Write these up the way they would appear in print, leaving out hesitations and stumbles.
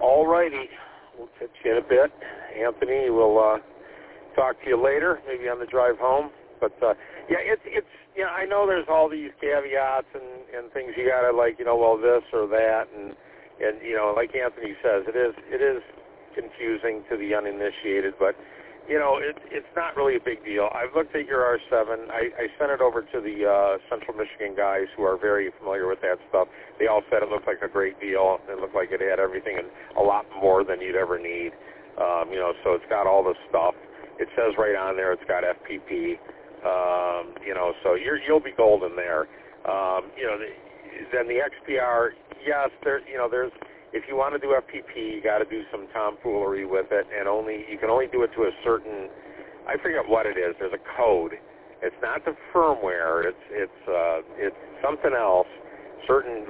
All righty. We'll catch you in a bit. Anthony, we'll talk to you later, maybe on the drive home. But, it's I know there's all these caveats and things you got to, well, this or that. And like Anthony says, it is confusing to the uninitiated, but, it's not really a big deal. I've looked at your R7. I sent it over to the Central Michigan guys who are very familiar with that stuff. They all said it looked like a great deal. It looked like it had everything and a lot more than you'd ever need. So it's got all the stuff. It says right on there it's got FPP. So you'll be golden there. Then the XPR, yes, there's if you want to do FPP, you got to do some tomfoolery with it, and you can only do it to a certain. I forget what it is. There's a code. It's not the firmware. It's something else. Certain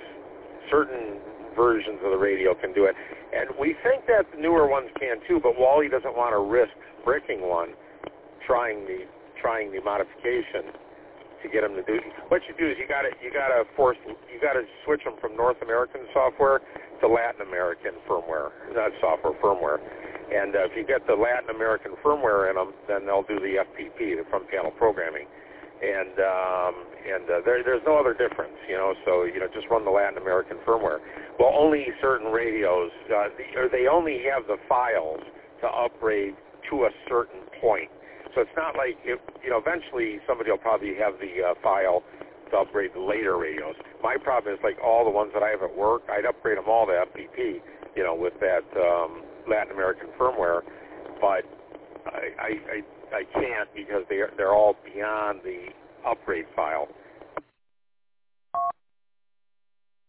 versions of the radio can do it, and we think that the newer ones can too. But Wally doesn't want to risk bricking one, trying the modification to get them to do it. What you do is you got to switch them from North American software to Latin American firmware, not software, firmware. And if you get the Latin American firmware in them, then they'll do the FPP, the front panel programming. And there's no other difference, So just run the Latin American firmware. Well, only certain radios, they only have the files to upgrade to a certain point. So it's not like, eventually somebody will probably have the file to upgrade the later radios. My problem is, all the ones that I have at work, I'd upgrade them all to FPP, with that Latin American firmware, but I can't because they're all beyond the upgrade file.